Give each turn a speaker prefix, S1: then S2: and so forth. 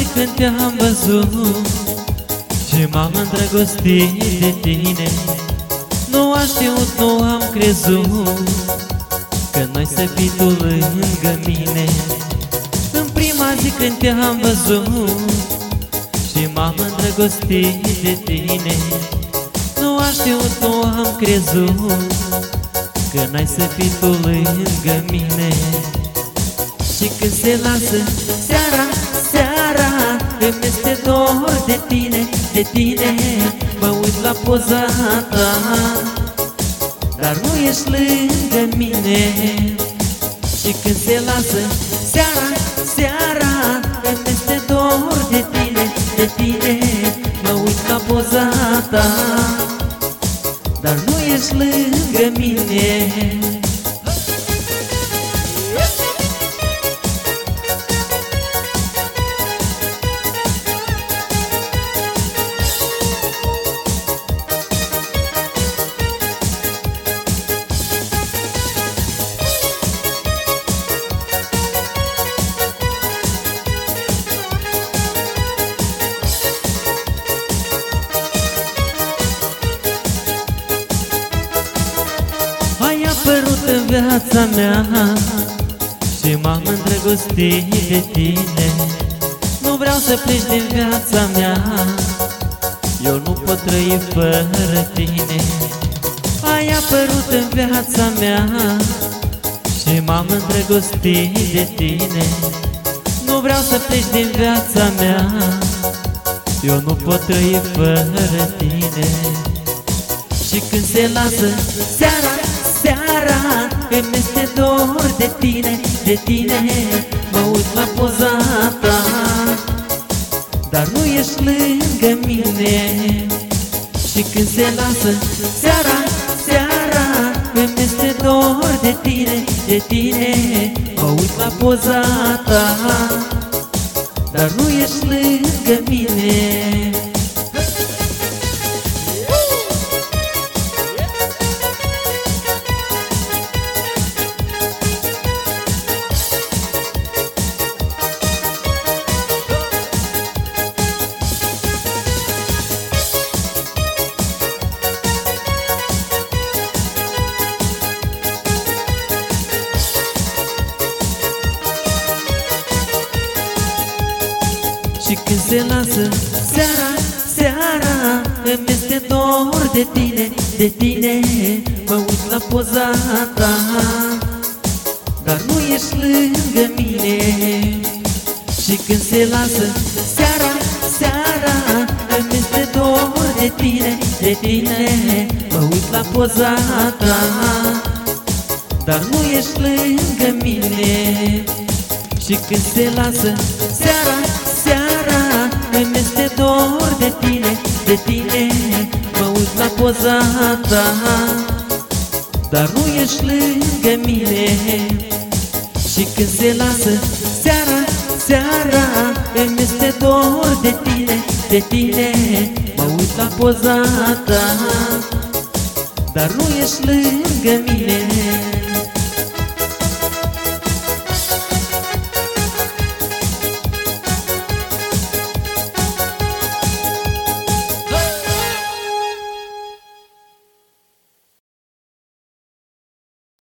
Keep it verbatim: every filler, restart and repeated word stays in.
S1: când te-am văzut și m-am îndrăgostit de tine. Nu am știut, nu am crezut că noi să fii tu lângă mine. În prima zi când te-am văzut și m-am îndrăgostit de tine, nu am știut, nu am crezut că n-ai să fii tu lângă mine. Și când se lasă seara, seara, îmi este dor de tine, de tine. Mă uit la poza ta, dar nu ești lângă mine. Și când se lasă seara, seara, îmi este dor de tine, de tine. Mă uit la poza ta, dar nu ești lângă mine. Ai apărut în viața mea și m-am îndrăgostit de tine. Nu vreau să pleci din viața mea, eu nu pot trăi fără tine. Ai apărut în viața mea și m-am îndrăgostit de tine. Nu vreau să pleci din viața mea, eu nu pot trăi fără tine. Și când se lasă seara, seara, îmi este dor de tine, de tine. Mă uit la poza ta, dar nu ești lângă mine. Și când se lasă seara, seara, îmi este dor de tine, de tine. Mă uit la poza ta, dar nu ești lângă mine. Și când se lasă seara, seara, îmi este dor de tine, de tine. Mă uit la poza ta, dar nu ești lângă mine. Și când se lasă seara, seara, îmi este dor de tine, de tine. Mă uit la poza ta, dar nu ești lângă mine. Și când se lasă seara, seara, îmi este dor de tine, de tine. Mă uit la poza ta, dar nu ești lângă mine. Și când se lasă seara, seara, îmi este dor de tine, de tine. Mă uit la poza ta, dar nu ești lângă mine.